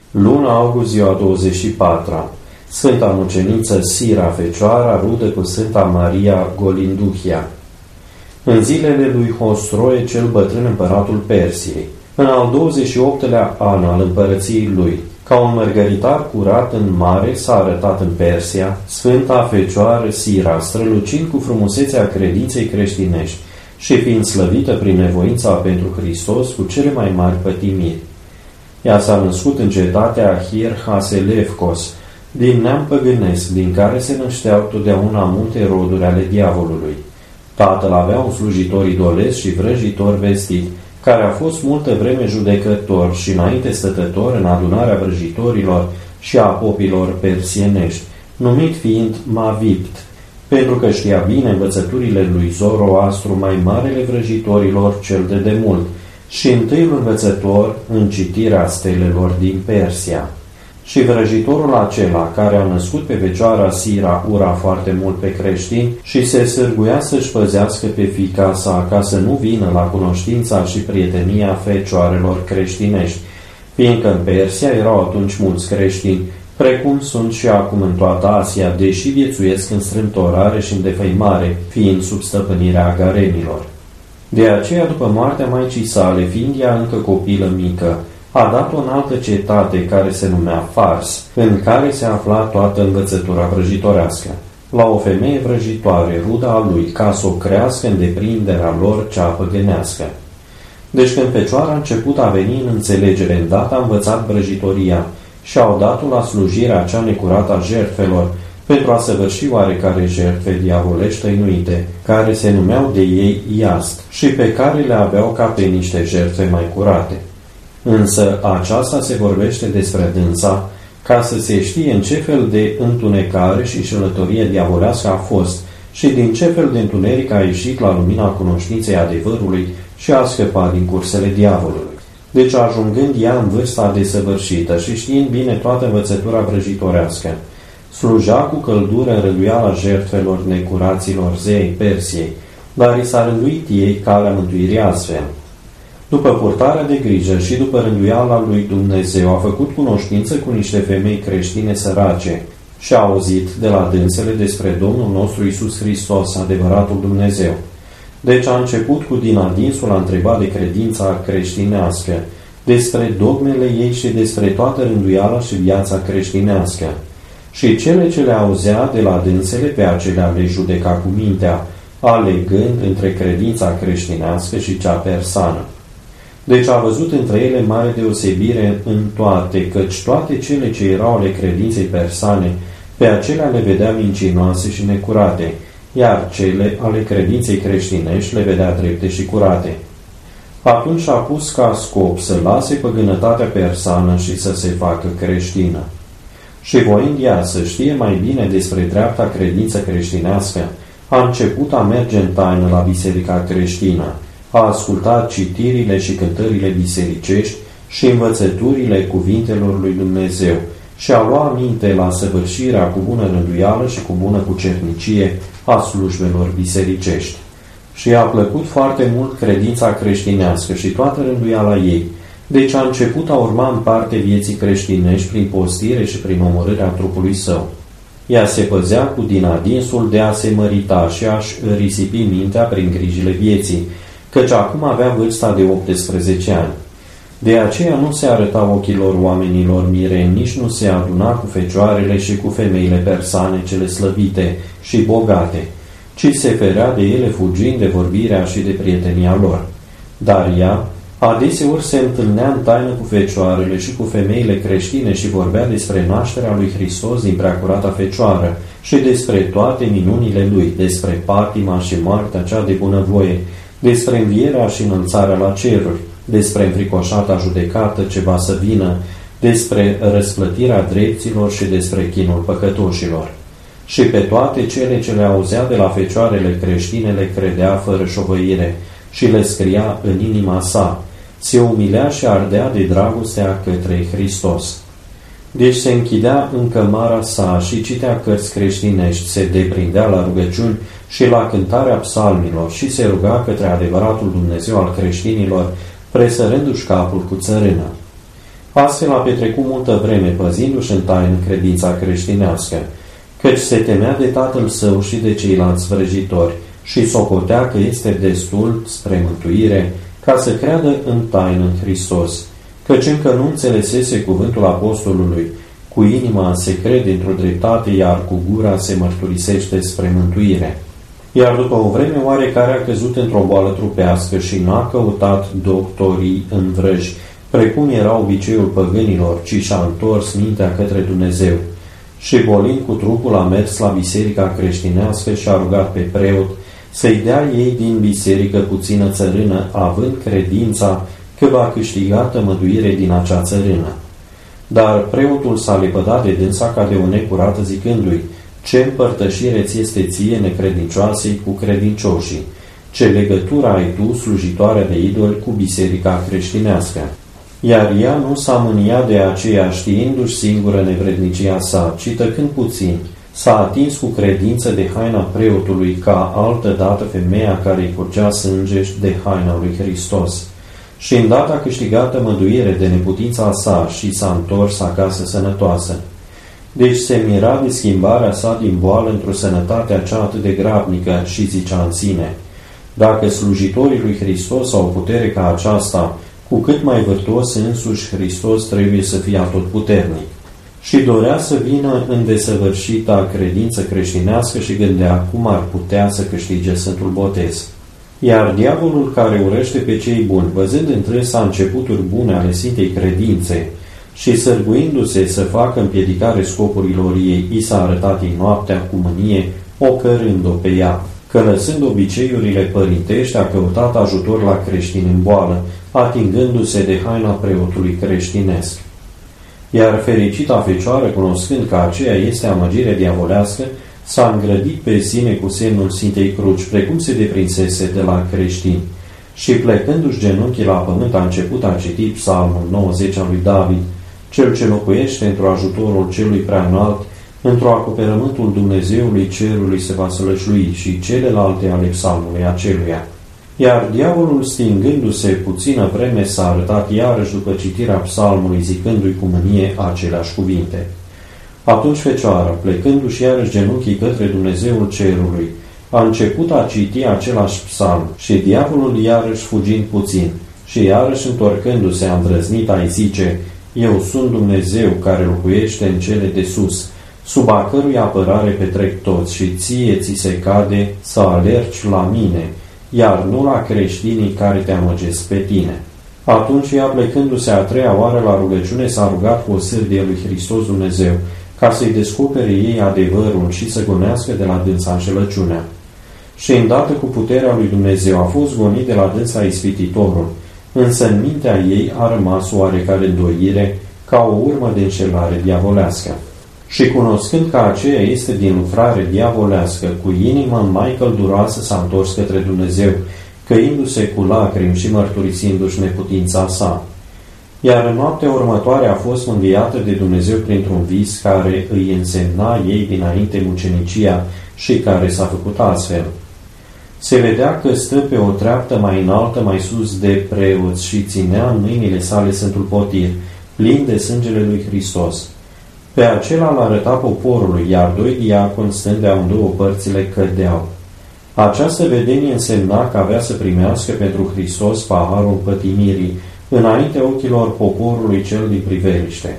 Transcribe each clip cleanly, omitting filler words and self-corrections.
Luna august, ziua 24-a. Sfânta muceniță Sira Fecioara, rudă cu Sfânta Maria Golinduhia. În zilele lui Hosroe, cel bătrân, împăratul Persiei, în al 28-lea an al împărăției lui, ca un mărgăritar curat în mare, s-a arătat în Persia Sfânta Fecioară Sira, strălucind cu frumusețea credinței creștinești și fiind slăvită prin nevoința pentru Hristos cu cele mai mari pătimiri. Ea s-a născut în cetatea Ahir Haselefkos, din neam păgânesc, din care se nășteau totdeauna multe roduri ale diavolului. Tatăl avea un slujitor idolesc și vrăjitor vestit, care a fost multă vreme judecător și înainte stătător în adunarea vrăjitorilor și a popilor persienești, numit fiind Mavipt, pentru că știa bine învățăturile lui Zoroastru, mai marele vrăjitorilor cel de demult, și întâiul învățător în citirea stelelor din Persia. Și vrăjitorul acela, care a născut pe Fecioara Sira, ura foarte mult pe creștini și se sârguia să-și păzească pe fiica sa, ca să nu vină la cunoștința și prietenia fecioarelor creștinești, fiindcă în Persia erau atunci mulți creștini, precum sunt și acum în toată Asia, deși viețuiesc în strâmtorare și în defăimare, fiind sub stăpânirea agarenilor. De aceea, după moartea maicii sale, fiind ea încă copilă mică, a dat-o în altă cetate care se numea Fars, în care se afla toată învățătura vrăjitorească, la o femeie vrăjitoare, ruda a lui, ca să o crească în deprinderea lor cea păgânească. Deci când Fecioara a început a veni în înțelegere, îndată a învățat vrăjitoria și au dat-o la slujirea cea necurată a jertfelor, pentru a săvârși oarecare jertfe diavolești tăinuite, care se numeau de ei Iast și pe care le aveau ca pe niște jertfe mai curate. Însă aceasta se vorbește despre dânsa, ca să se știe în ce fel de întunecare și șelătorie diavolească a fost și din ce fel de întuneric a ieșit la lumina cunoștinței adevărului și a scăpat din cursele diavolului. Deci, ajungând ea în vârsta desăvârșită și știind bine toată învățătura vrăjitorească, sluja cu căldură în rânduiala jertfelor necuraților zei Persiei, dar i s-a rânduit ei calea mântuirii astfel. După purtarea de grijă și după rânduiala lui Dumnezeu, a făcut cunoștință cu niște femei creștine sărace și a auzit de la dânsele despre Domnul nostru Iisus Hristos, adevăratul Dumnezeu. Deci a început cu din adinsul a întrebat de credința creștinească, despre dogmele ei și despre toată rânduiala și viața creștinească. Și cele ce le auzea de la dânsele, pe acelea le judeca cu mintea, alegând între credința creștinească și cea persană. Deci a văzut între ele mare deosebire în toate, căci toate cele ce erau ale credinței persane, pe acelea le vedea mincinoase și necurate, iar cele ale credinței creștinești le vedea drepte și curate. Atunci a pus ca scop să lase păgânătatea persană și să se facă creștină. Și voind ea să știe mai bine despre dreapta credință creștinească, a început a merge în taină la biserica creștină, a ascultat citirile și cântările bisericești și învățăturile cuvintelor lui Dumnezeu și a luat aminte la săvârșirea cu bună rânduială și cu bună cucernicie a slujbelor bisericești. Și i-a plăcut foarte mult credința creștinească și toată rânduiala ei, deci a început a urma în parte vieții creștinești prin postire și prin omorârea trupului său. Ea se păzea cu din adinsul de a se mărita și a-și risipi mintea prin grijile vieții, căci acum avea vârsta de 18 ani. De aceea nu se arăta ochilor oamenilor mireni, nici nu se aduna cu fecioarele și cu femeile persane cele slăvite și bogate, ci se ferea de ele fugind de vorbirea și de prietenia lor. Dar ea adeseori se întâlnea în taină cu fecioarele și cu femeile creștine și vorbea despre nașterea lui Hristos din preacurata Fecioară și despre toate minunile lui, despre patima și moartea cea de bunăvoie, despre învierea și înălțarea la ceruri, despre înfricoșata judecată ce va să vină, despre răsplătirea drepților și despre chinul păcătoșilor. Și pe toate cele ce le auzea de la fecioarele creștine le credea fără șovăire și le scria în inima sa, se umilea și ardea de dragostea către Hristos. Deci se închidea în cămara sa și citea cărți creștinești, se deprindea la rugăciuni și la cântarea psalmilor și se ruga către adevăratul Dumnezeu al creștinilor, presărându-și capul cu țărână. Astfel a petrecut multă vreme păzindu-și în taină credința creștinească, căci se temea de tatăl său și de ceilalți vrăjitori și socotea că este destul spre mântuire ca să creadă în taină în Hristos, căci încă nu înțelesese cuvântul apostolului: cu inima se crede într-o dreptate, iar cu gura se mărturisește spre mântuire. Iar după o vreme oarecare a căzut într-o boală trupească și n-a căutat doctorii în vrăji, precum era obiceiul păgânilor, ci și-a întors mintea către Dumnezeu. Și bolind cu trupul a mers la biserica creștinească și a rugat pe preot să-i dea ei din biserică puțină țărână, având credința că va câștiga tămăduire din acea țărână. Dar preotul s-a lepădat de dânsa ca de o necurată, zicându-i: ce împărtășire ți este ție, necredincioasei, cu credincioșii? Ce legătură ai tu, slujitoarea de idoli, cu biserica creștinească? Iar ea nu s-a mâniat de aceea, știindu-și singură nevrednicia sa, ci tăcând puțin, s-a atins cu credință de haina preotului, ca altădată femeia care îi curgea sânge de haina lui Hristos. Și îndată a câștigat tămăduire de neputința sa și s-a întors acasă sănătoasă. Deci se mira de schimbarea sa din boală într-o sănătate acea atât de grabnică și zicea în sine: dacă slujitorii lui Hristos au putere ca aceasta, cu cât mai vârtos însuși Hristos trebuie să fie atotputernic. Și dorea să vină în desăvârșita credință creștinească și gândea cum ar putea să câștige Sfântul Botez. Iar diavolul, care urăște pe cei buni, văzând întresa începuturi bune ale Sfintei Credințe și sârguindu-se să facă împiedicare scopurilor ei, i s-a arătat ei noaptea cu mânie, ocărând-o pe ea, că lăsând obiceiurile părintești a căutat ajutor la creștini în boală, atingându-se de haina preotului creștinesc. Iar fericita fecioară, cunoscând că aceea este amăgire diavolească, s-a îngrădit pe sine cu semnul Sfintei Cruci, precum se deprinsese de la creștini, și plecându-și genunchii la pământ a început a citi psalmul 90 al lui David: cel ce locuiește într-o ajutorul celui prea înalt, într-o acoperământul Dumnezeului cerului se va sălășlui, și celelalte ale psalmului aceluia. Iar diavolul, stingându-se puțină vreme, s-a arătat iarăși după citirea psalmului, zicându-i cu mânie aceleași cuvinte. Atunci fecioara, plecându-și iarăși genunchii către Dumnezeul cerului, a început a citi același psalm și diavolul iarăși fugind puțin și iarăși întorcându-se a îndrăznit a-i zice: eu sunt Dumnezeu care locuiește în cele de sus, sub a cărui apărare petrec toți, și ție ți se cade să alergi la mine, iar nu la creștinii care te amăgesc pe tine. Atunci ea, plecându-se a treia oară la rugăciune, s-a rugat cu o sârdie lui Hristos Dumnezeu, ca să-i descopere ei adevărul și să gonească de la dânsa înșelăciunea. Și îndată cu puterea lui Dumnezeu a fost gonit de la dânsa ispititorul, însă în mintea ei a rămas oarecare îndoire, ca o urmă de înșelare diavolească. Și cunoscând că aceea este din lucrare diavolească, cu inimă mai călduroasă s-a întors către Dumnezeu, căindu-se cu lacrimi și mărturisindu-și neputința sa. Iar în noaptea următoare a fost mângâiată de Dumnezeu printr-un vis care îi însemna ei dinainte mucenicia și care s-a făcut astfel. Se vedea că stă pe o treaptă mai înaltă, mai sus de preoți, și ținea în mâinile sale Sfântul Potir, plin de sângele lui Hristos. Pe acela l-arăta poporului, iar doi diaconi, stând de amândouă părțile, cădeau. Această vedenie însemna că avea să primească pentru Hristos paharul pătimirii, înaintea ochilor poporului cel din priveliște.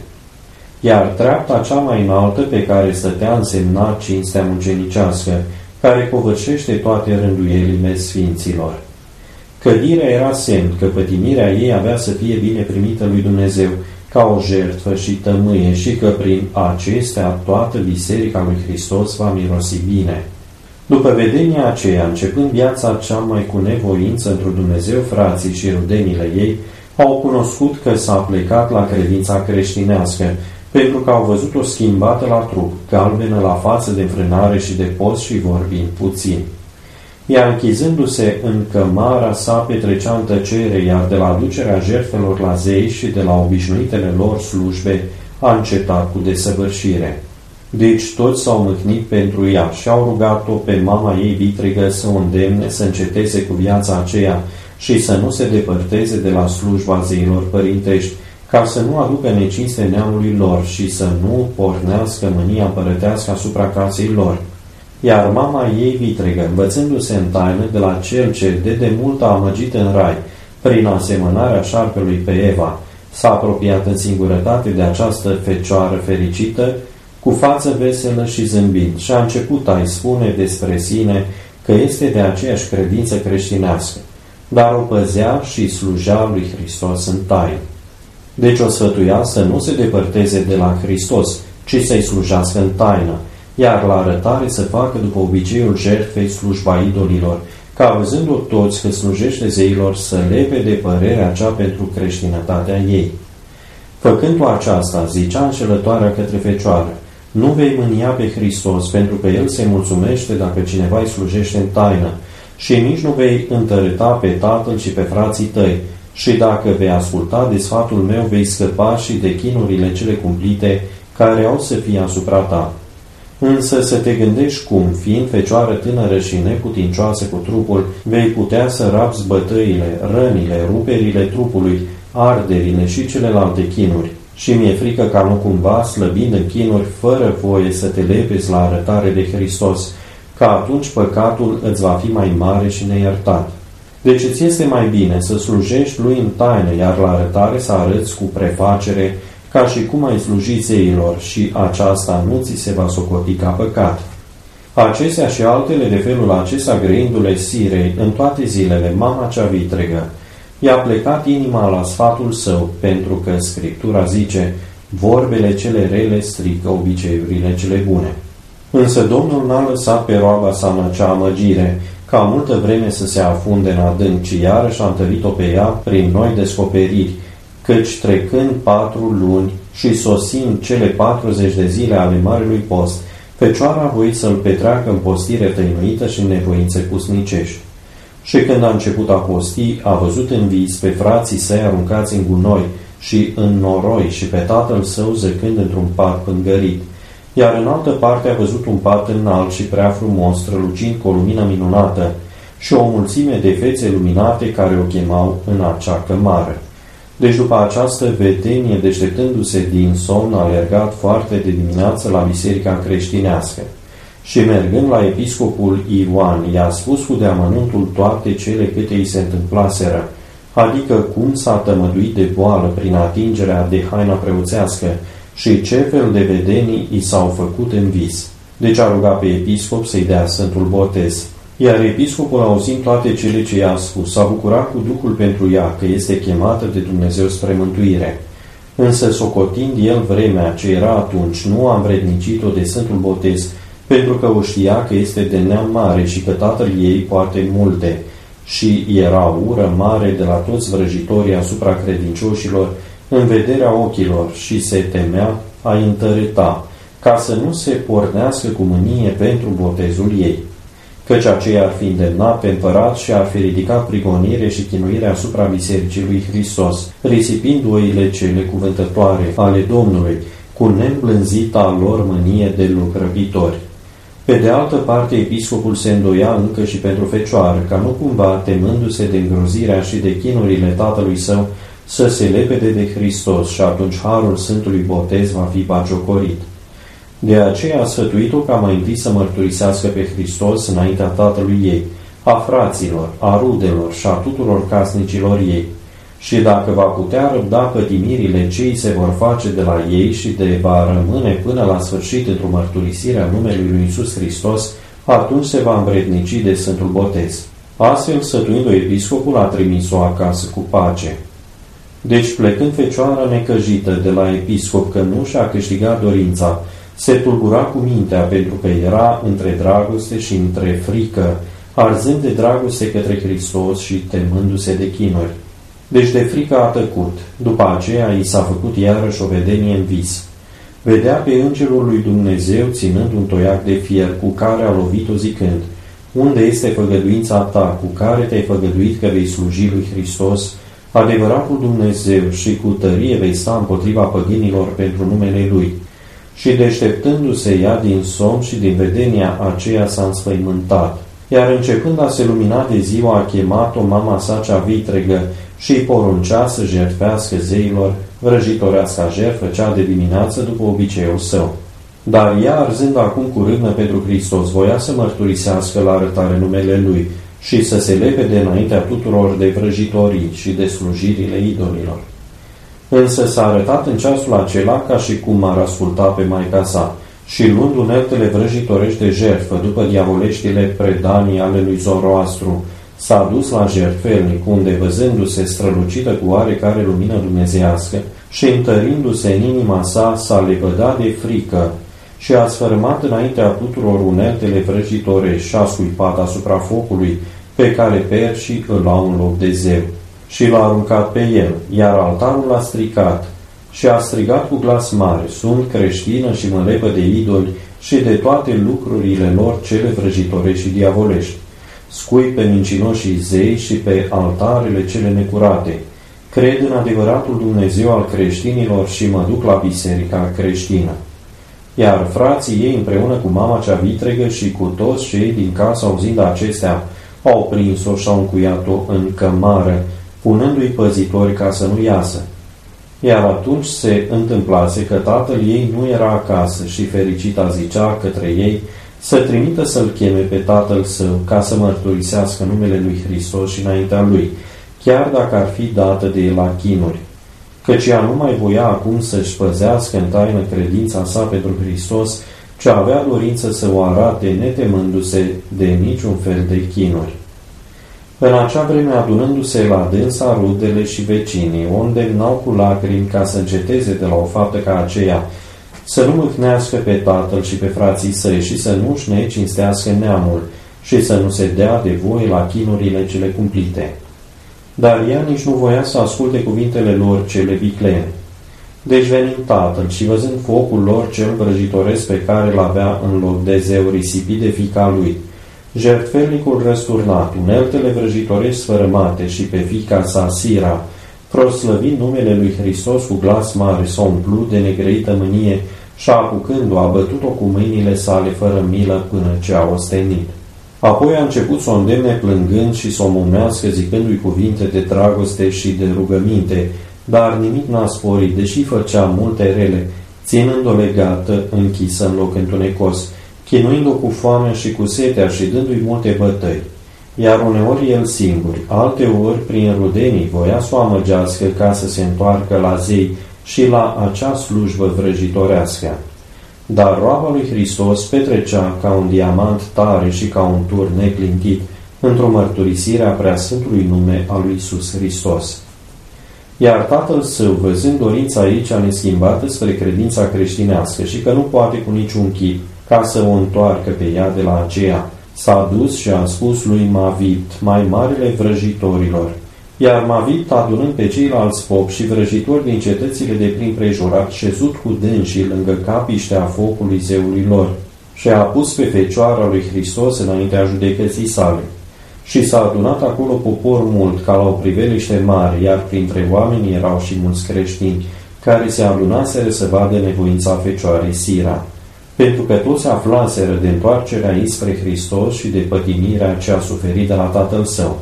Iar treapta cea mai înaltă pe care stătea însemna cinstea mucenicească, care covârșește toate rânduielile sfinților. Cădirea era semn că pătimirea ei avea să fie bine primită lui Dumnezeu, ca o jertfă și tămâie, și că prin acestea toată biserica lui Hristos va mirosi bine. După vedenia aceea, începând viața cea mai cu nevoință într-o Dumnezeu, frații și rudenile ei au cunoscut că s-a plecat la credința creștinească, pentru că au văzut-o schimbată la trup, galbenă la față de înfrânare și de post și vorbind puțin. Ea, închizându-se în cămara sa, petrecea în tăcere, iar de la aducerea jertfelor la zei și de la obișnuitele lor slujbe a încetat cu desăvârșire. Deci toți s-au mâhnit pentru ea și au rugat-o pe mama ei vitrigă să o îndemne să înceteze cu viața aceea și să nu se depărteze de la slujba zeilor părintești, ca să nu aducă necinste neamului lor și să nu pornească mânia împărătească asupra casei lor. Iar mama ei vitregă, învățându-se în taină de la cel ce de mult a amăgit în rai, prin asemănarea șarpelui pe Eva, s-a apropiat în singurătate de această fecioară fericită, cu față veselă și zâmbind, și a început a-i spune despre sine că este de aceeași credință creștinească, dar o păzea și slujea lui Hristos în taină. Deci o sfătuia să nu se depărteze de la Hristos, ci să-i slujească în taină, iar la arătare să facă după obiceiul jertfei slujba idolilor, ca văzând-o toți că slujește zeilor să lepe de părerea cea pentru creștinătatea ei. Făcând-o aceasta, zicea înșelătoarea către fecioară, nu vei mânia pe Hristos, pentru că El se mulțumește dacă cineva îi slujește în taină, și nici nu vei întărâta pe tatăl și pe frații tăi, și dacă vei asculta de sfatul meu, vei scăpa și de chinurile cele cumplite care au să fie asupra ta. Însă să te gândești cum, fiind fecioară tânără și neputincioasă cu trupul, vei putea să rabzi bătăile, rănile, ruperile trupului, arderile și celelalte chinuri. Și mi-e frică ca nu cumva, slăbind în chinuri, fără voie să te lepezi la arătare de Hristos, că atunci păcatul îți va fi mai mare și neiertat. Deci îți este mai bine să slujești lui în taină, iar la arătare să arăți cu prefacere, ca și cum ai sluji zeilor, și aceasta nu ți se va socoti ca păcat. Acestea și altele de felul acesta, grăindu-le Sirei în toate zilele, mama cea vitregă, i-a plecat inima la sfatul său, pentru că Scriptura zice, vorbele cele rele strică obiceiurile cele bune. Însă Domnul n-a lăsat pe roaba sa în acea amăgire, ca multă vreme să se afunde în adânc, ci iarăși a întărit-o pe ea prin noi descoperiri, căci trecând 4 luni și sosind cele 40 de zile ale Marelui Post, fecioara a voit să-l petreacă în postire tăinuită și în nevoințe pusnicești. Și când a început a posti, a văzut în vis pe frații săi aruncați în gunoi și în noroi și pe tatăl său zăcând într-un pat pângărit. Iar în altă parte a văzut un pat înalt și prea frumos, strălucind cu o lumină minunată, și o mulțime de fețe luminate care o chemau în acea cămară. Deci după această vedenie, deșteptându-se din somn, a alergat foarte de dimineață la biserica creștinească. Și mergând la episcopul Ioan, i-a spus cu deamănuntul toate cele câte îi se întâmplaseră, adică cum s-a tămăduit de boală prin atingerea de haina preoțească și ce fel de vedenii i s-au făcut în vis. Deci a rugat pe episcop să-i dea Sfântul Botez. Iar episcopul, auzind toate cele ce i-a spus, s-a bucurat cu Duhul pentru ea, că este chemată de Dumnezeu spre mântuire. Însă, socotind el vremea ce era atunci, nu a învrednicit-o de Sfântul Botez, pentru că o știa că este de neam mare și că tatăl ei poate multe, și era ură mare de la toți vrăjitorii asupra credincioșilor în vederea ochilor și se temea a întărâta, ca să nu se pornească cu mânie pentru botezul ei. Căci aceea ar fi îndemnat pe împărat și ar fi ridicat prigonire și chinuire asupra bisericii lui Hristos, risipind oile cele cuvântătoare ale Domnului, cu neîmblânzita lor mânie de lucrăvitori. Pe de altă parte, episcopul se îndoia încă și pentru fecioară, ca nu cumva, temându-se de îngrozirea și de chinurile tatălui său, să se lepede de Hristos și atunci harul Sfântului Botez va fi bagiocorit. De aceea a sfătuit-o ca mai întâi să mărturisească pe Hristos înaintea tatălui ei, a fraților, a rudelor și a tuturor casnicilor ei. Și dacă va putea răbda pătimirile ce îi se vor face de la ei și de va rămâne până la sfârșit într-o mărturisire a numelui lui Iisus Hristos, atunci se va învrednici de Sfântul Botez. Astfel, sfătuind-o episcopul, a trimis-o acasă cu pace. Deci, plecând fecioara necăjită de la episcop că nu și-a câștigat dorința, se tulbura cu mintea pentru că era între dragoste și între frică, arzând de dragoste către Hristos și temându-se de chinuri. Deci de frică a tăcut. După aceea i s-a făcut iarăși o vedenie în vis. Vedea pe îngerul lui Dumnezeu ținând un toiac de fier cu care a lovit-o zicând: unde este făgăduința ta cu care te-ai făgăduit că vei sluji lui Hristos, adevăratul Dumnezeu, și cu tărie vei sta împotriva păgânilor pentru numele Lui? Și deșteptându-se ea din somn și din vedenia aceea s-a înspăimântat. Iar începând a se lumina de ziua, a chemat-o mama sa cea vitregă și îi poruncea să jertfească zeilor vrăjitorească jertfă, cea de dimineață, după obiceiul său. Dar ea, arzând acum cu râvnă pentru Hristos, voia să mărturisească la arătare numele Lui și să se lepede înaintea tuturor de vrăjitorii și de slujirile idolilor. Însă s-a arătat în ceasul acela ca și cum ar asculta pe maica sa și luând uneltele vrăjitorești de jertfă după diavoleștile predanii ale lui Zoroastru, s-a dus la jertfelnic, unde, văzându-se strălucită cu oarecare lumină dumnezeiască și întărindu-se în inima sa, s-a lepădat de frică și a sfărâmat înaintea tuturor uneltele vrăjitorești și a scuipat asupra focului pe care perșii îl au în loc de zeu și l-a aruncat pe el, iar altarul l-a stricat și a strigat cu glas mare: sunt creștină și mă lepă de idoli și de toate lucrurile lor cele vrăjitorești și diavolești. Scui pe mincinoșii zei și pe altarele cele necurate. Cred în adevăratul Dumnezeu al creștinilor și mă duc la biserica creștină. Iar frații ei, împreună cu mama cea vitregă și cu toți cei din casă, auzind acestea, au prins-o și au încuiat-o în cămară, punându-i păzitori ca să nu iasă. Iar atunci se întâmplase că tatăl ei nu era acasă și fericita zicea către ei să trimită să-l cheme pe tatăl său ca să mărturisească numele lui Hristos și înaintea lui, chiar dacă ar fi dată de el la chinuri. Căci ea nu mai voia acum să-și păzească în taină credința sa pentru Hristos, ci avea dorință să o arate netemându-se de niciun fel de chinuri. În acea vreme, adunându-se la dânsa rudele și vecinii, o îndemnau cu lacrimi ca să înceteze de la o faptă ca aceea, să nu mâhnească pe tatăl și pe frații săi și să nu-și necinstească neamul și să nu se dea de voie la chinurile cele cumplite. Dar ea nici nu voia să asculte cuvintele lor cele viclene. Deci venind tatăl și văzând focul lor cel vrăjitoresc pe care l-avea în loc de zeu risipit de fiica lui, jertfelnicul răsturnat, uneltele vrăjitorești sfărâmate și pe fiica sa Sira, proslăvind numele lui Hristos cu glas mare, s-a umplut de negrăită mânie și apucându-o, a bătut-o cu mâinile sale fără milă până ce a ostenit. Apoi a început să o îndemne plângând și să o mumească, zicându-i cuvinte de dragoste și de rugăminte, dar nimic n-a sporit, deși făcea multe rele, ținând-o legată, închisă în loc întunecos, chinuind-o cu foamea și cu setea și dându-i multe bătăi. Iar uneori el singur, alteori prin rudenii, voia să o amăgească ca să se întoarcă la zei și la acea slujbă vrăjitorească. Dar roaba lui Hristos petrecea ca un diamant tare și ca un tur neclintit într-o mărturisire a preasfântului nume al lui Iisus Hristos. Iar tatăl său, văzând dorința ei cea neschimbată spre credința creștinească și că nu poate cu niciun chip ca să o întoarcă pe ea de la aceea, s-a dus și a spus lui Mavit, mai marele vrăjitorilor. Iar Mavit, adunând pe ceilalți popi și vrăjitori din cetățile de prin prejurat, șezut cu dânsii lângă capiștea focului zeului lor, și a pus pe fecioara lui Hristos înaintea judecății sale. Și s-a adunat acolo popor mult, ca la o priveliște mare, iar printre oameni erau și mulți creștini, care se adunaseră să vadă nevoința fecioarei Sira, pentru că toți aflaseră de întoarcerea ei spre Hristos și de pătimirea ce a suferit de la tatăl său.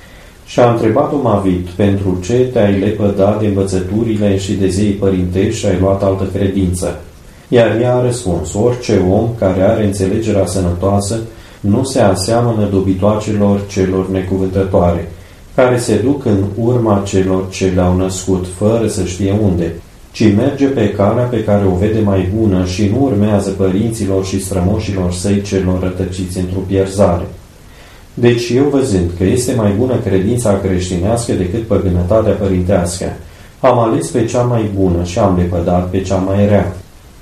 Și a întrebat-o Mavit, pentru ce te-ai lepădat de învățăturile și de zeii părintești și ai luat altă credință? Iar ea a răspuns, orice om care are înțelegerea sănătoasă nu se aseamănă dobitoacelor celor necuvântătoare, care se duc în urma celor ce le-au născut, fără să știe unde, ci merge pe calea pe care o vede mai bună și nu urmează părinților și strămoșilor săi celor rătăciți într-o pierzare. Deci eu, văzând că este mai bună credința creștinească decât păgânătatea părintească, am ales pe cea mai bună și am lepădat pe cea mai rea.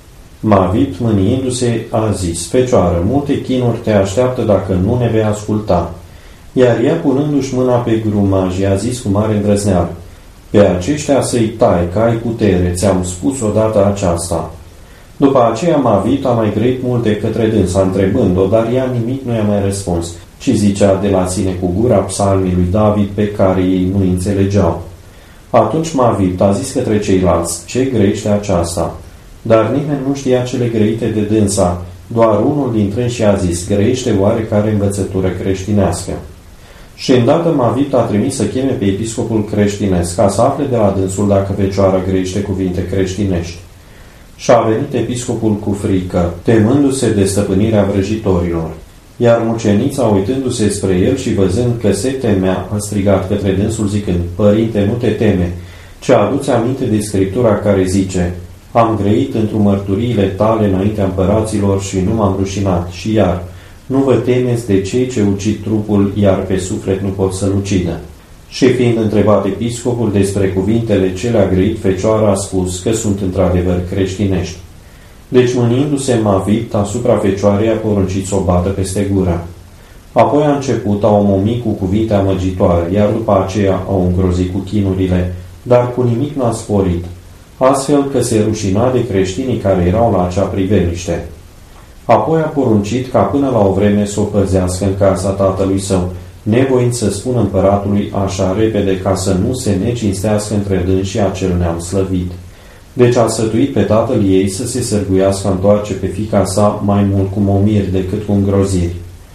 Mavit, mâniindu-se, a zis, Fecioară, multe chinuri te așteaptă dacă nu ne vei asculta. Iar ea, punându-și mâna pe grumaj, i-a zis cu mare îndrăzneală, Pe aceștia să-i tai, că ai putere, ți-am spus odată aceasta. După aceea Mavit a mai grăit multe către dânsa, întrebând-o, dar ea nimic nu i-a mai răspuns, ci zicea de la sine cu gura psalmii lui David pe care ei nu înțelegeau. Atunci Mavit a zis către ceilalți, ce grăiește aceasta? Dar nimeni nu știa cele grăite de dânsa, doar unul dintre ei și a zis, grăiește oarecare învățătură creștinească. Și îndată Mavit a trimis să cheme pe episcopul creștinesc, ca să afle de la dânsul dacă fecioara grăiește cuvinte creștinești. Și a venit episcopul cu frică, temându-se de stăpânirea vrăjitorilor. Iar mucenița, uitându-se spre el și văzând că se temea, a strigat către dânsul zicând: Părinte, nu te teme, ci adu-ți aminte de Scriptura care zice: Am grăit într-o mărturiile tale înaintea împăraților și nu m-am rușinat. Și iar, nu vă temeți de cei ce ucid trupul, iar pe suflet nu pot să-l ucidă. Și fiind întrebat episcopul despre cuvintele ce le-a grăit fecioara, a spus că sunt într-adevăr creștinești. Deci, mânindu-se Mavit asupra fecioarei, a poruncit să o bată peste gură. Apoi a început a o momi cu cuvinte amăgitoare, iar după aceea a o îngrozit cu chinurile, dar cu nimic n-a sporit, astfel că se rușina de creștinii care erau la acea priveliște. Apoi a poruncit ca până la o vreme să o păzească în casa tatălui său, nevoind să spună împăratului așa repede ca să nu se necinstească între dânsii acel neam slăvit. Deci a sfătuit pe tatăl ei să se sârguiască întoarce pe fiica sa mai mult cu momiri decât cu îngroziri.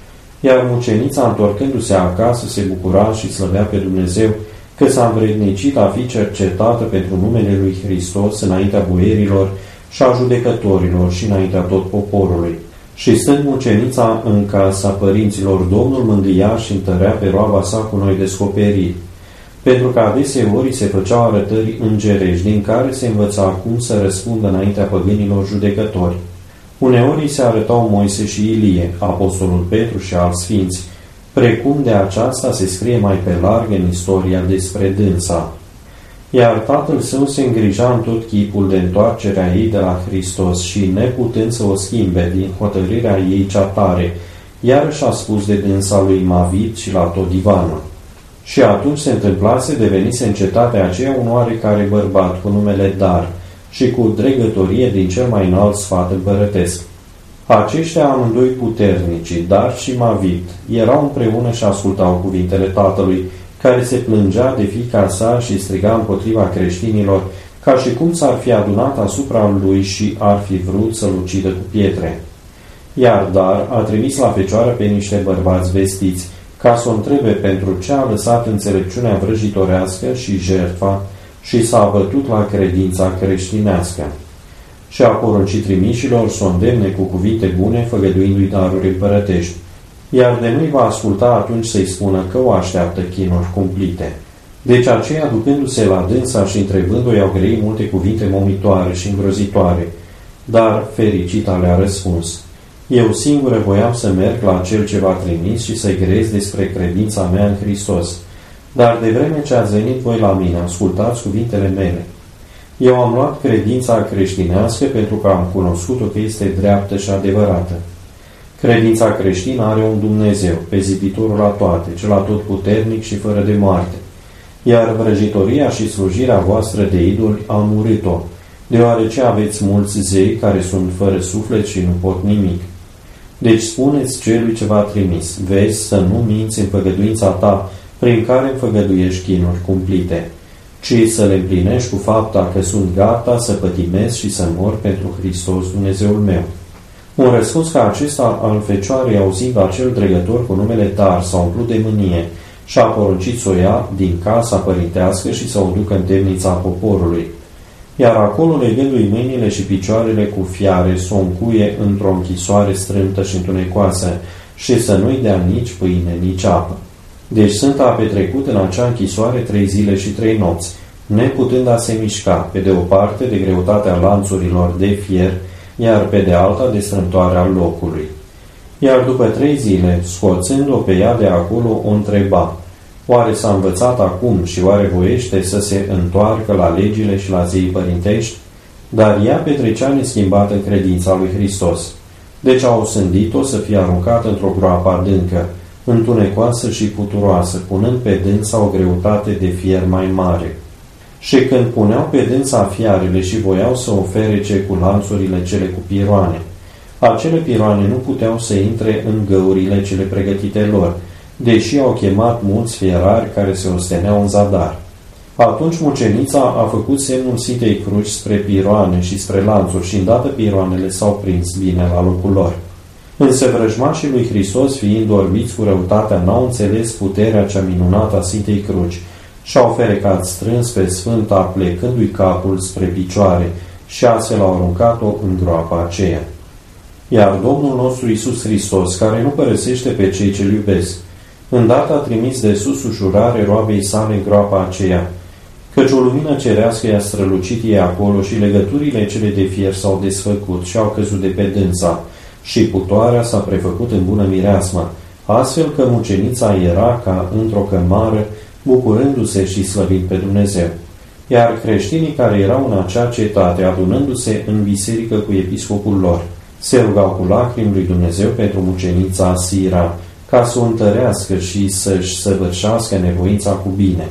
Iar mucenița, întorcându-se acasă, se bucura și slăvea pe Dumnezeu că s-a învrednicit a fi cercetată pentru numele lui Hristos înaintea boierilor și a judecătorilor și înaintea tot poporului. Și stând mucenița în casa părinților, Domnul mângâia și întărea pe roaba sa cu noi descoperiri, pentru că adeseori se făceau arătări îngerești, din care se învăța cum să răspundă înaintea păgânilor judecători. Uneori se arătau Moise și Ilie, apostolul Petru și alți sfinți, precum de aceasta se scrie mai pe larg în istoria despre dânsa. Iar tatăl său se îngrija în tot chipul de întoarcerea ei de la Hristos și, neputând să o schimbe din hotărârea ei cea tare, iarăși a spus de dânsa lui Mavit și la tot divanul. Și atunci se întâmplase, devenise în cetatea aceea un oarecare bărbat cu numele Dar și cu dregătorie din cel mai înalt sfat împărătesc. Aceștia amândoi puternici, Dar și Mavit, erau împreună și ascultau cuvintele tatălui, care se plângea de fiica sa și striga împotriva creștinilor, ca și cum s-ar fi adunat asupra lui și ar fi vrut să-l ucidă cu pietre. Iar Dar a trimis la fecioară pe niște bărbați vestiți, ca să o întrebe pentru ce a lăsat înțelepciunea vrăjitorească și jertfa și s-a abătut la credința creștinească. Și a poruncit trimișilor să o îndemne cu cuvinte bune, făgăduindu-i daruri împărătești. Iar de nu-i va asculta, atunci să-i spună că o așteaptă chinuri cumplite. Deci aceea, ducându-se la dânsa și întrebându-i, au grăit multe cuvinte momitoare și îngrozitoare, dar fericita le-a răspuns: Eu singură voiam să merg la cel ce v-a trimis și să-i grăiesc despre credința mea în Hristos. Dar de vreme ce ați venit voi la mine, ascultați cuvintele mele. Eu am luat credința creștinească pentru că am cunoscut-o că este dreaptă și adevărată. Credința creștină are un Dumnezeu, pe ziditorul la toate, cel atotputernic și fără de moarte. Iar vrăjitoria și slujirea voastră de idoli am urât-o, deoarece aveți mulți zei care sunt fără suflet și nu pot nimic. Deci spuneți celui ce v-a trimis: vezi să nu minți în făgăduința ta, prin care îmfăgăduiești chinuri cumplite, ci să le împlinești cu fapta că sunt gata să pătimesc și să mor pentru Hristos Dumnezeul meu. Un răspuns ca acesta al fecioarei, auzind acel dregător cu numele Dar, s-a umplut de mânie și a poruncit să o ia din casa părintească și să o ducă în temnița poporului. Iar acolo, legându-i mâinile și picioarele cu fiare, să o încuie într-o închisoare strâmtă și întunecoasă și să nu-i dea nici pâine, nici apă. Deci Sfânta a petrecut în acea închisoare 3 zile și 3 nopți, neputând a se mișca, pe de o parte de greutatea lanțurilor de fier, iar pe de alta de strâmtoarea locului. Iar după 3 zile, scoțând-o pe ea de acolo, o întreba: oare s-a învățat acum și oare voiește să se întoarcă la legile și la zeii părintești? Dar ea petrecea neschimbată în credința lui Hristos. Deci au osândit-o să fie aruncată într-o groapă adâncă, întunecoasă și puturoasă, punând pe dânsa o greutate de fier mai mare. Și când puneau pe dânsa fiarele și voiau să o ferece cu lanțurile cele cu piroane, acele piroane nu puteau să intre în găurile cele pregătite lor, deși au chemat mulți fierari care se osteneau în zadar. Atunci mucenița a făcut semnul Sfintei Cruci spre piroane și spre lanțuri și îndată piroanele s-au prins bine la locul lor. Însă vrăjmașii lui Hristos, fiind orbiți cu răutatea, n-au înțeles puterea cea minunată a Sfintei Cruci și-au ferecat strâns pe Sfânta, plecându-i capul spre picioare și astfel au aruncat-o în groapa aceea. Iar Domnul nostru Iisus Hristos, care nu părăsește pe cei ce-L iubesc, îndată a trimis de sus ușurare roabei sale în groapa aceea, căci o lumină cerească i-a strălucit ei acolo și legăturile cele de fier s-au desfăcut și au căzut de pe dânsa și putoarea s-a prefăcut în bună mireasmă, astfel că mucenița era ca într-o cămară, bucurându-se și slăvind pe Dumnezeu. Iar creștinii care erau în acea cetate, adunându-se în biserică cu episcopul lor, se rugau cu lacrimi lui Dumnezeu pentru mucenița Sira, ca să o întărească și să-și săvârșească nevoința cu bine.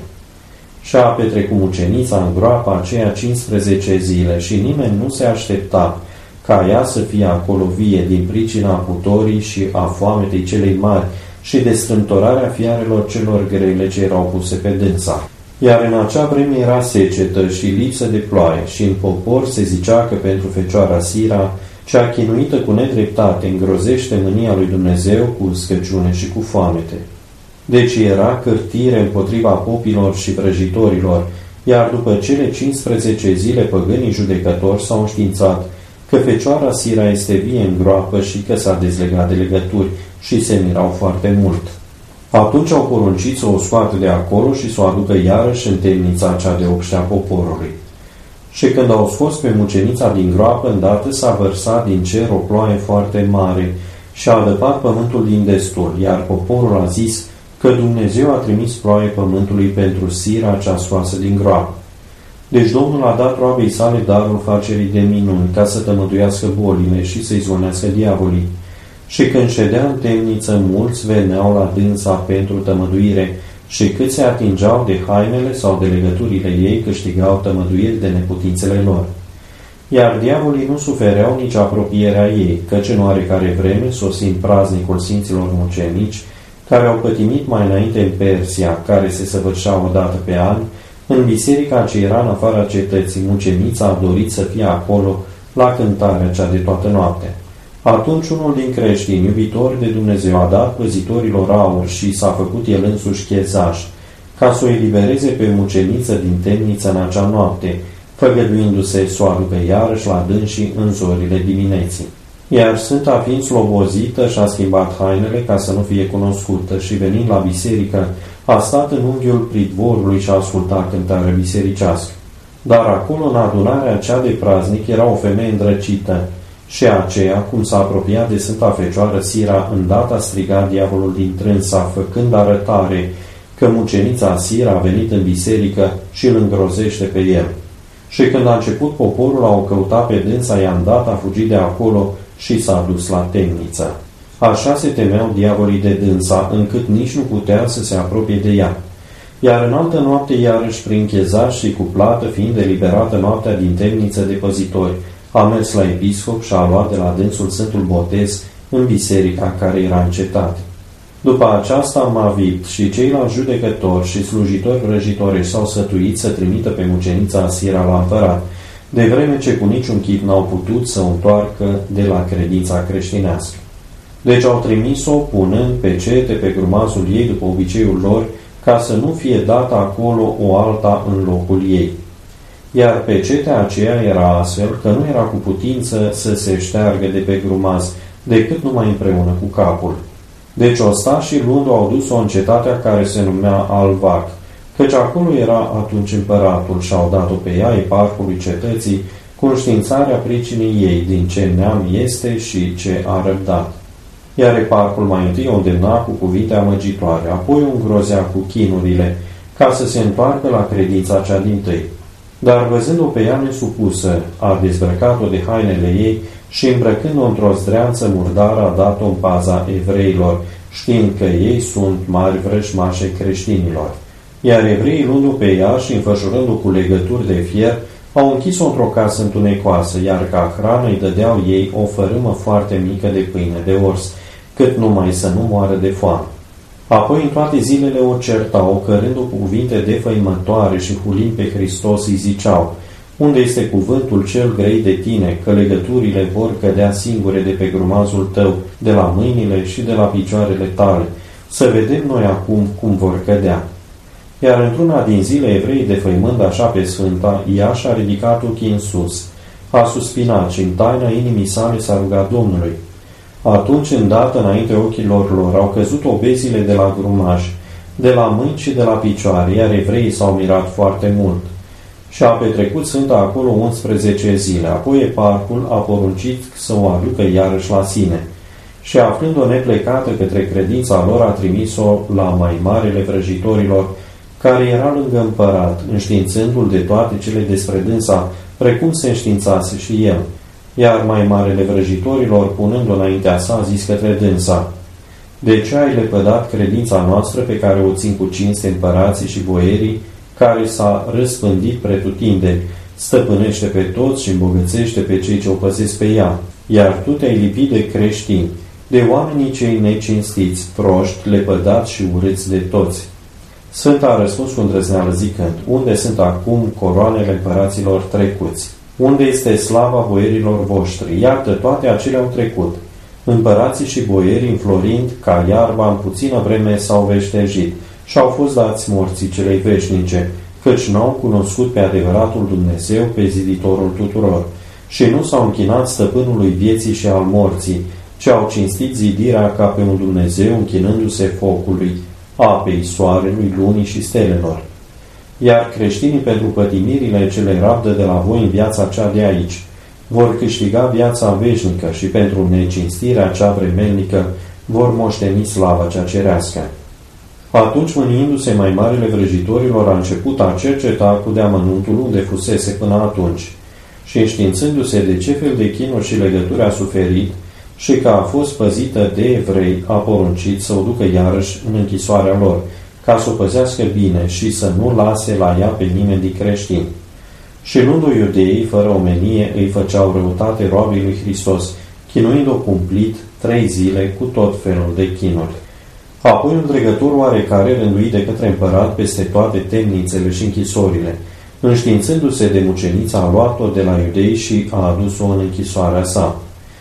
Și a petrecut mucenița în groapa aceea 15 zile și nimeni nu se aștepta ca ea să fie acolo vie din pricina putorii și a foametei celei mari și de strâmtorarea fiarelor celor grele ce erau puse pe dânsa. Iar în acea vreme era secetă și lipsă de ploaie și în popor se zicea că pentru fecioara Sira, cea chinuită cu nedreptate, îngrozește mânia lui Dumnezeu cu scăciune și cu foamete. Deci era cârtire împotriva popilor și vrăjitorilor, iar după cele 15 zile păgânii judecători s-au înștiințat că fecioara Sira este vie în groapă și că s-a dezlegat de legături și se mirau foarte mult. Atunci au poruncit să o scoată de acolo și să o aducă iarăși în temnița cea de obștea poporului. Și când au scos pe mucenița din groapă, îndată s-a vărsat din cer o ploaie foarte mare și a adăpat pământul din destul, iar poporul a zis că Dumnezeu a trimis ploaie pământului pentru Sira cea scoasă din groapă. Deci Domnul a dat roabei sale darul facerii de minuni, ca să tămăduiască bolile și să-i zvonească diavolii. Și când ședea în temniță, mulți veneau la dânsa pentru tămăduire și cât se atingeau de hainele sau de legăturile ei, câștigau tămăduiri de neputințele lor. Iar diavolii nu sufereau nici apropierea ei, căci în oarecare vreme, sosind praznicul Sfinților Mucenici, care au pătimit mai înainte în Persia, care se săvârșea o dată pe an, în biserica ce era în afara cetății, mucenița a dorit să fie acolo la cântarea cea de toată noaptea. Atunci unul din creștini, iubitori de Dumnezeu, a dat păzitorilor aur și s-a făcut el însuși chezaș, ca să o elibereze pe muceniță din temniță în acea noapte, făgăduindu-se să o aducă iarăși la dânsii în zorile dimineții. Iar sfânta fiind slobozită și-a schimbat hainele ca să nu fie cunoscută și venind la biserică, a stat în unghiul pridvorului și a ascultat cântarea bisericească. Dar acolo, în adunarea cea de praznic, era o femeie îndrăcită și aceea, cum s-a apropiat de Sfânta Fecioară Sira, îndată a strigat diavolul din trânsa, făcând arătare că mucenița Sira a venit în biserică și îl îngrozește pe el. Și când a început poporul a o căuta pe dânsa, i-a îndată a fugit de acolo și s-a dus la temniță. Așa se temeau diavolii de dânsa, încât nici nu putea să se apropie de ea. Iar în altă noapte, iarăși prin chezaș și cu plată, fiind eliberată noaptea din temniță de păzitori, a mers la episcop și a luat de la dânsul Sfântul Botez în biserica care era în cetate. După aceasta, Mavit și ceilalți judecători și slujitori vrăjitori s-au sătuit să trimită pe mucenița Sira la împărat, de vreme ce cu niciun chip n-au putut să o întoarcă de la credința creștinească. Deci au trimis-o punând pecete pe grumazul ei după obiceiul lor, ca să nu fie dată acolo o alta în locul ei. Iar pecetea aceea era astfel că nu era cu putință să se șteargă de pe grumaz, decât numai împreună cu capul. Deci ostașii luând-o au dus-o în cetatea care se numea Alvac, căci acolo era atunci împăratul și au dat-o pe ea eparhului cetății cu înștiințarea pricinii ei, din ce neam este și ce a răbdat. Iar eparhul mai întâi o îndemna cu cuvinte amăgitoare, apoi o îngrozea cu chinurile, ca să se întoarcă la credința cea dintâi. Dar văzând-o pe ea nesupusă, a dezbrăcat-o de hainele ei și îmbrăcând-o într-o zdreanță murdară a dat-o în paza evreilor, știind că ei sunt mari vrăjmașe creștinilor. Iar evreii luându pe ea și înfășurându-o cu legături de fier, au închis-o într-o casă întunecoasă, iar ca hrană îi dădeau ei o fărâmă foarte mică de pâine de ors, cât numai să nu moară de foame. Apoi în toate zilele o certau, cărându cu cuvinte defăimătoare și hulind pe Hristos îi ziceau: Unde este cuvântul cel grei de tine, că legăturile vor cădea singure de pe grumazul tău, de la mâinile și de la picioarele tale. Să vedem noi acum cum vor cădea. Iar într-una din zile, evreii, defăimând așa pe Sfânta, ea și-a ridicat ochii în sus, a suspinat și în taina inimii sale s-a rugat Domnului. Atunci, îndată, înainte ochilor lor, au căzut obezile de la grumaj, de la mâini și de la picioare, iar evreii s-au mirat foarte mult. Și a petrecut Sfânta acolo 11 zile. Apoi eparhul a poruncit să o aducă iarăși la sine. Și aflând-o neplecată către credința lor, a trimis-o la mai marele vrăjitorilor, care era lângă împărat, înștiințându-l de toate cele despre dânsa, precum se înștiințase și el. Iar mai marele vrăjitorilor, punând-o înaintea sa, a zis către dânsa: de ce ai lepădat credința noastră pe care o țin cu cinste împărații și boierii, care s-a răspândit pretutindeni, stăpânește pe toți și îmbogățește pe cei ce o păzesc pe ea, iar tu te-ai lipit de creștini, de oamenii cei necinstiți, proști, lepădați și urâți de toți. Sfânta a răspuns cu îndrăzneală zicând: unde sunt acum coroanele împăraților trecuți? Unde este slava boierilor voștri? Iată, toate acelea au trecut. Împărații și boierii, înflorind ca iarba, în puțină vreme s-au veștejit și au fost dați morții celei veșnice, căci n-au cunoscut pe adevăratul Dumnezeu, pe ziditorul tuturor, și nu s-au închinat stăpânului vieții și al morții, ci au cinstit zidirea ca pe un Dumnezeu, închinându-se focului, apei, soarelui, lunii și stelelor. Iar creștinii, pentru pătimirile ce le rabdă de la voi în viața cea de aici, vor câștiga viața veșnică și pentru necinstirea cea vremelnică vor moșteni slava cea cerească. Atunci, mâniindu-se mai marele vrăjitorilor, a început a cerceta cu deamănuntul unde fusese până atunci și, înștiințându-se de ce fel de chinuri și legături a suferit și că a fost păzită de evrei, a poruncit să o ducă iarăși în închisoarea lor, ca să o păzească bine și să nu lase la ea pe nimeni din creștini. Și luându-o iudeii, fără omenie, îi făceau răutate roabei lui Hristos, chinuind-o cumplit 3 zile cu tot felul de chinuri. Apoi un dregător oarecare, rânduit de către împărat peste toate temnițele și închisorile, înștiințându-se de mucenița, a luat-o de la iudei și a adus-o în închisoarea sa.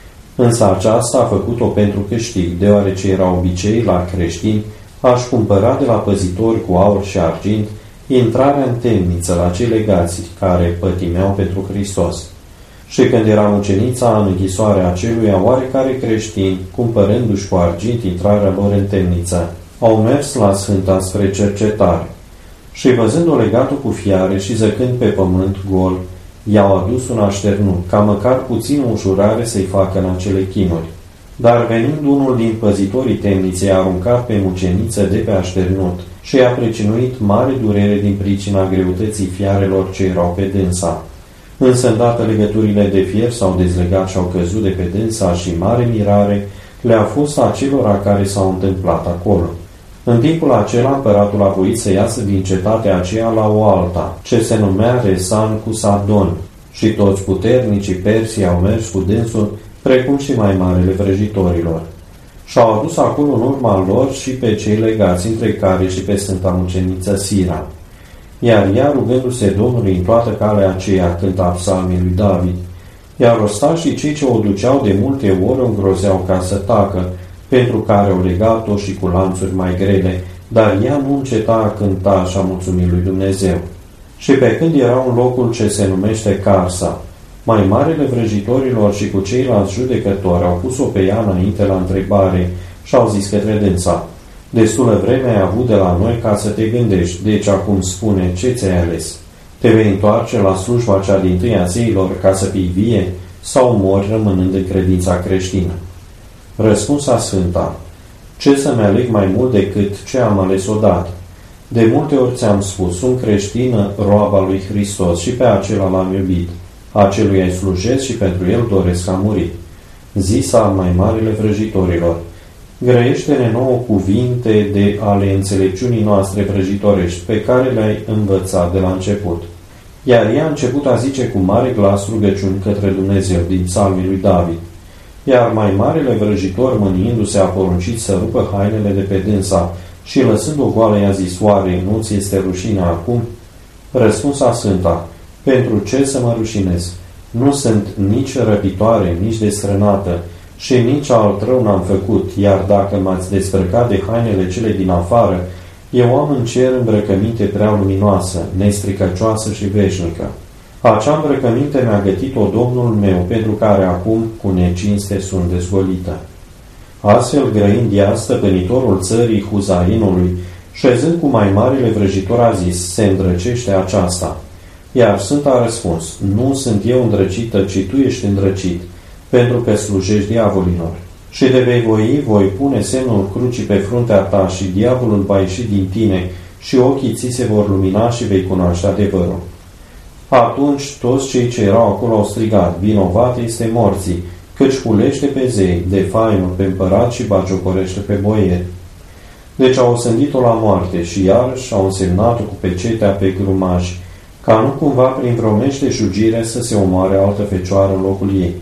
Însă aceasta a făcut-o pentru câștig, deoarece era obicei la creștini a-și cumpăra de la păzitori cu aur și argint intrarea în temniță la cei legați care pătimeau pentru Hristos. Și când era mucenița în închisoarea aceluia, oarecare creștini, cumpărându-și cu argint intrarea lor în temniță, au mers la Sfânta spre cercetare. Și văzând-o legată cu fiare și zăcând pe pământ gol, i-au adus un așternut, ca măcar puțină ușurare să-i facă în acele chinuri. Dar venind unul din păzitorii temniței, a aruncat pe muceniță de pe așternut și i-a pricinuit mare durere din pricina greutății fiarelor ce erau pe dânsa. Însă, îndată legăturile de fier s-au dezlegat și au căzut de pe dânsa și mare mirare le-a fost acelora care s-au întâmplat acolo. În timpul acela, împăratul a voit să iasă din cetatea aceea la o alta, ce se numea Resan cu Sadon, și toți puternicii persii au mers cu dânsul, precum și mai marele vrăjitorilor. Și-au adus acolo în urma lor și pe cei legați, între care și pe Sfânta Muceniță Sira. Iar ea, rugându-se Domnului în toată calea aceea, cânta psalmii lui David, iar ostașii cei ce o duceau de multe ori o îngrozeau ca să tacă, pentru care au legat-o și cu lanțuri mai grele, dar ea nu înceta a cânta și a mulțumi lui Dumnezeu. Și pe când era în locul ce se numește Carsa, mai marele vrăjitorilor și cu ceilalți judecători au pus-o pe ea înainte la întrebare și au zis către dânsa: destulă vreme ai avut de la noi ca să te gândești, deci acum spune ce ți-ai ales. Te vei întoarce la slujba cea dintâi a zeilor ca să fii vie sau mori rămânând în credința creștină? Răspunsa Sfânta: ce să-mi aleg mai mult decât ce am ales odată? De multe ori ți-am spus, sunt creștină, roaba lui Hristos, și pe acela l-am iubit. Acelui îi slujesc și pentru el doresc a muri. Zisa mai marele vrăjitorilor: grăiește-ne nouă cuvinte de ale înțelepciunii noastre vrăjitorești, pe care le-ai învățat de la început. Iar ea a început a zice cu mare glas rugăciuni către Dumnezeu din psalmii lui David. Iar mai marele vrăjitor, mâniindu-se, a poruncit să rupă hainele de pe dânsa și lăsând-o goală i-a zis: oare nu ți este rușine acum? Răspunsa Sfânta: Pentru ce să mă rușinez? Nu sunt nici răpitoare, nici destrănată și nici alt rău n-am făcut, iar dacă m-ați dezbrăcat de hainele cele din afară, eu am în cer îmbrăcăminte prea luminoasă, nestricăcioasă și veșnică. Acea îmbrăcăminte mi-a gătit-o Domnul meu, pentru care acum cu necinste sunt dezgolită. Astfel, grăind ea, stăpânitorul țării Huzainului, șezând cu mai marile vrăjitor, a zis: se îndrăcește aceasta. Iar Sfânta a răspuns: nu sunt eu îndrăcită, ci tu ești îndrăcit, pentru că slujești diavolilor. Și de vei voi pune semnul crucii pe fruntea ta și diavolul va ieși din tine și ochii ți se vor lumina și vei cunoaște adevărul. Atunci toți cei ce erau acolo au strigat: vinovat este morții, căci hulește pe zei, de faimă pe împărat și bagiocorește pe boieri. Deci au osândit-o la moarte și iarăși au însemnat-o cu pecetea pe grumași, ca nu cumva prin vreo meșteșugire să se omoare altă fecioară în locul ei.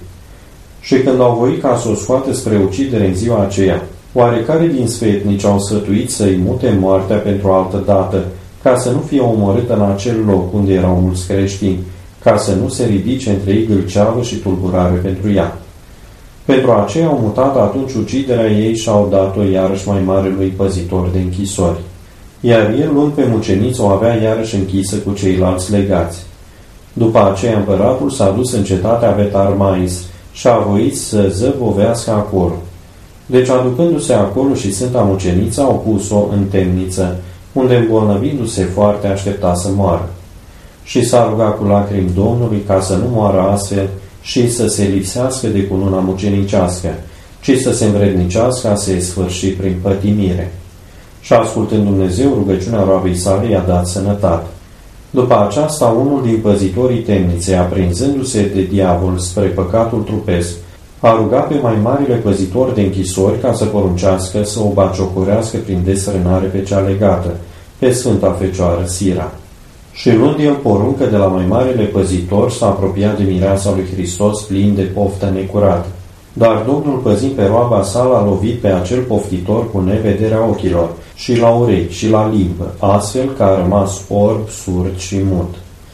Și când au voit ca să o scoată spre ucidere în ziua aceea, oarecare din sfetnici au sfătuit să-i mute moartea pentru altă dată, ca să nu fie omorâtă în acel loc unde erau mulți creștini, ca să nu se ridice între ei gâlceavă și tulburare pentru ea. Pentru aceea au mutat atunci uciderea ei și au dat-o iarăși mai marelui păzitor de închisori. Iar el, luând pe muceniță, o avea iarăși închisă cu ceilalți legați. După aceea împăratul s-a dus în cetatea Betarmais și a voit să zăbovească acolo. Deci, aducându-se acolo și Sfânta Muceniță, au pus-o în temniță, unde, îmbolnăvindu-se foarte, aștepta să moară. Și s-a rugat cu lacrimi Domnului ca să nu moară astfel și să se lipsească de cununa mucenicească, ci să se învrednicească a se sfârși prin pătimire. Și ascultând Dumnezeu rugăciunea roabei sale, i-a dat sănătate. După aceasta, unul din păzitorii temniței, aprinzându-se de diavol spre păcatul trupesc, a rugat pe mai marile păzitori de închisori ca să poruncească să o bagiocorească prin desfrânare pe cea legată, pe Sfânta Fecioară Sira. Și luând el poruncă de la mai marele păzitor, s-a apropiat de mireasa lui Hristos plin de poftă necurată. Dar Domnul, păzind pe roaba sa, l-a lovit pe acel poftitor cu nevederea ochilor, și la urechi, și la limbă, astfel că a rămas orb, surd și mut.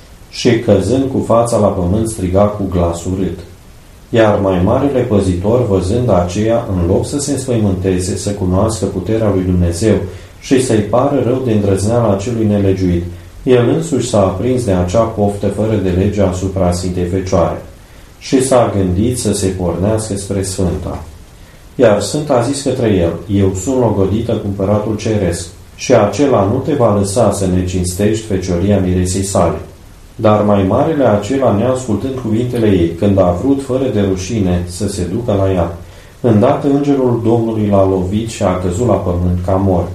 Și căzând cu fața la pământ, striga cu glas urât. Iar mai marele păzitor, văzând aceea, în loc să se înspăimânteze, să cunoască puterea lui Dumnezeu și să-i pară rău de îndrăzneala acelui nelegiuit, el însuși s-a aprins de acea poftă fără de lege asupra Sfintei Fecioare și s-a gândit să se pornească spre Sfânta. Iar Sfânta a zis către el: eu sunt logodită cu Împăratul Ceresc și acela nu te va lăsa să ne cinstești fecioria miresei sale. Dar mai marele acela, neascultând cuvintele ei, când a vrut fără de rușine să se ducă la ea, îndată îngerul Domnului l-a lovit și a căzut la pământ ca mort.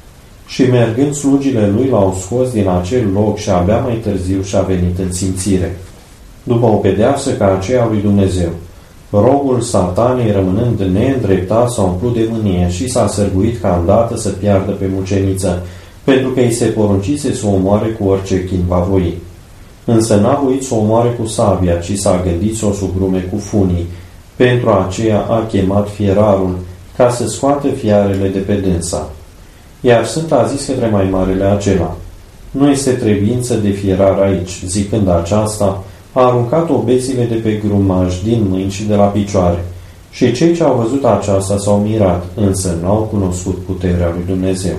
Și mergând, slugile lui l-au scos din acel loc și abia mai târziu și-a venit în simțire. După o pedeapsă ca aceea lui Dumnezeu, robul Satanei, rămânând neîndreptat, s-a umplut de mânie și s-a sărguit ca îndată să piardă pe muceniță, pentru că îi se poruncise să o omoare cu orice chin va voi. Însă n-a voit să o omoare cu sabia, ci s-a gândit să o sugrume cu funii. Pentru aceea a chemat fierarul, ca să scoată fiarele de pe dânsa. Iar Sfânta a zis către mai marele acela: nu este trebuință de fierar aici. Zicând aceasta, a aruncat obezile de pe grumaj, din mâini și de la picioare. Și cei ce au văzut aceasta s-au mirat, însă n-au cunoscut puterea lui Dumnezeu.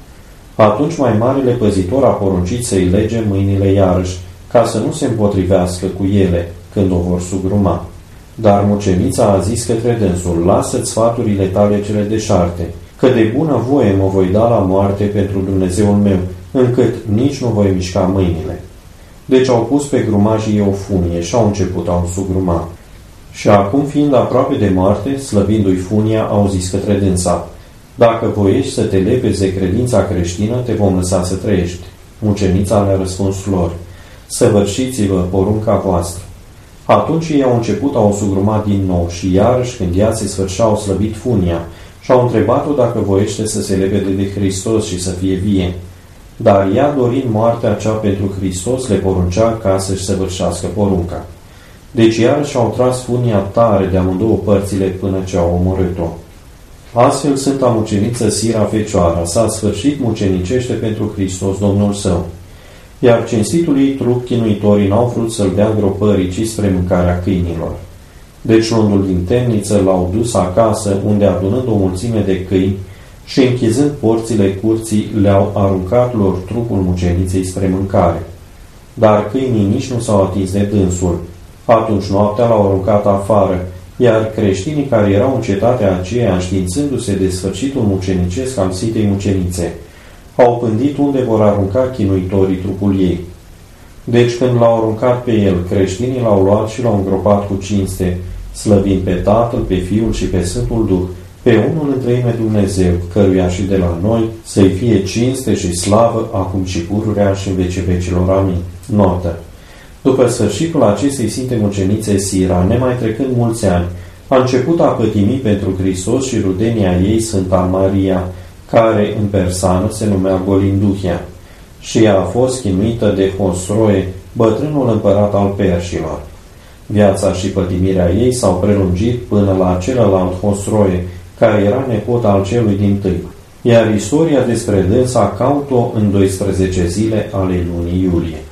Atunci mai marele păzitor a poruncit să-i lege mâinile iarăși, ca să nu se împotrivească cu ele când o vor sugruma. Dar mucenița a zis către dânsul: lasă-ți sfaturile tale cele deșarte, că de bună voie mă voi da la moarte pentru Dumnezeul meu, încât nici nu voi mișca mâinile. Deci au pus pe grumajii o funie și au început a o sugruma. Și acum, fiind aproape de moarte, slăbindu-i funia, au zis către dânsa: dacă voiești să te lepezi de credința creștină, te vom lăsa să trăiești. Mucenița le-a răspuns lor: săvârșiți-vă porunca voastră. Atunci ei au început a o sugruma din nou și iarăși, când ea se sfârșea, au slăbit funia și au întrebat-o dacă voiește să se lepede de Hristos și să fie vie. Dar ea, dorind moartea cea pentru Hristos, le poruncea ca să-și săvârșească porunca. Deci iarăși au tras funia tare de amândouă părțile până ce au omorât-o. Astfel, Sfânta Muceniță Sira Fecioara s-a sfârșit mucenicește pentru Hristos Domnul său. iar cinstitul ei trup chinuitorii n-au vrut să-l dea gropării, ci spre mâncarea câinilor. Deci, luându-l din temniță, l-au dus acasă, unde, adunând o mulțime de câini și închizând porțile curții, le-au aruncat lor trupul muceniței spre mâncare. Dar câinii nici nu s-au atins de dânsul. Atunci noaptea l-au aruncat afară, iar creștinii care erau în cetatea aceea, științându-se de sfârșitul mucenicesc al Sfintei Mucenițe, au pândit unde vor arunca chinuitorii trupul ei. Deci când l-au aruncat pe el, creștinii l-au luat și l-au îngropat cu cinste, slăvind pe Tatăl, pe Fiul și pe Sfântul Duh, pe unul în treime Dumnezeu, căruia și de la noi să-i fie cinste și slavă, acum și pururea și în vecii vecilor. Amin. Notă. După sfârșitul acestei Sfinte Mucenițe Sira, nemai trecând mulți ani, a început a pătimi pentru Hristos și rudenia ei Sfânta Maria, care în persană se numea Golinduhia, și ea a fost chinuită de Hosroe, bătrânul împărat al perșilor. Viața și pătimirea ei s-au prelungit până la celălalt Hosroe, care era nepot al celui dintâi, iar istoria despre dânsa caut-o în 12 zile ale lunii iulie.